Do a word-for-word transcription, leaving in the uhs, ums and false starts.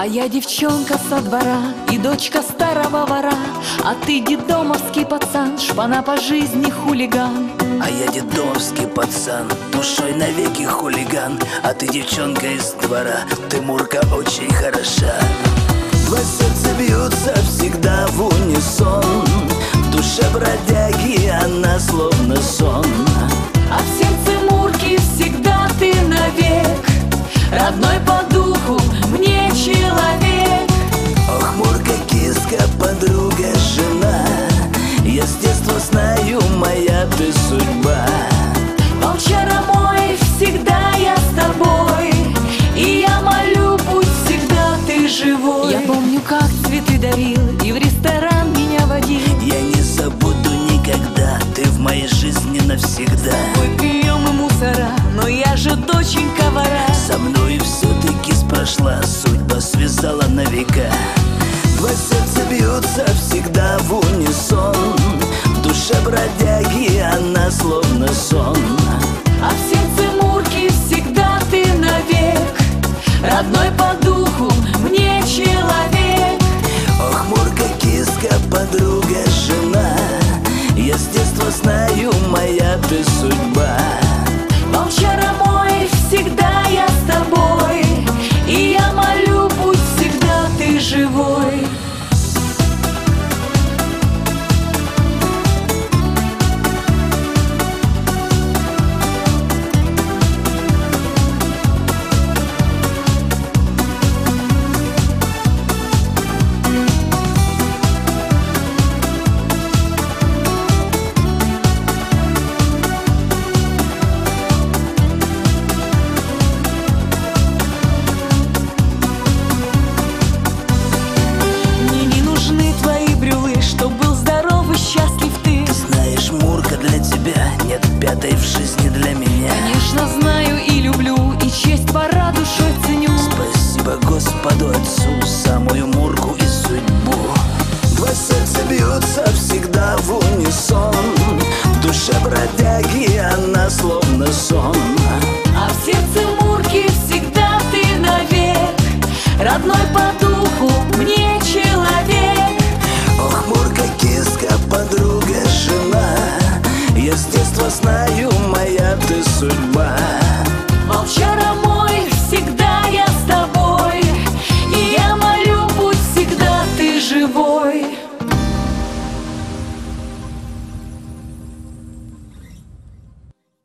А я девчонка со двора и дочка старого вора, а ты детдомовский пацан, шпана по жизни хулиган. А я детдомовский пацан, душой навеки хулиган, а ты девчонка из двора, ты Мурка очень хороша. Два сердца бьются всегда в унисон, в душе бродяги она словно сон. А в сердце Мурки всегда ты навек, родной по духу мне человек. Ох, Мурка, киска, подруга, жена, я с детства знаю, моя ты судьба. Волчара мой, всегда я с тобой, и я молю, будь всегда ты живой. Я помню, как цветы дарил и в ресторан меня водил. Я не забуду никогда, ты в моей жизни навсегда. Мы пьем и мусора, но я же доченька вора. Со мной все-таки прошла, судьба связала на века. Два сердца бьются всегда в унисон, в душе бродяги она словно сон. А в сердце Мурки всегда ты навек, родной по духу мне человек. Ох, Мурка, киска, подруга, жена, я с детства знаю, моя ты судьба. Волчара мой, всегда я с тобой, и я молю, будь всегда ты живой. Нет пятой в жизни для меня. Конечно, знаю и люблю, и честь пора душой ценю. Спасибо Господу Отцу, самую Мурку и судьбу. Два сердца бьются всегда в унисон, в душе бродяги она словно сон. А в сердце Мурки всегда ты навек, родной по духу мне человек. Ох, Мурка, киска, подруга, жена, я с детства знаю, моя ты судьба. Волчара мой, всегда я с тобой, и я молю, будь всегда ты живой.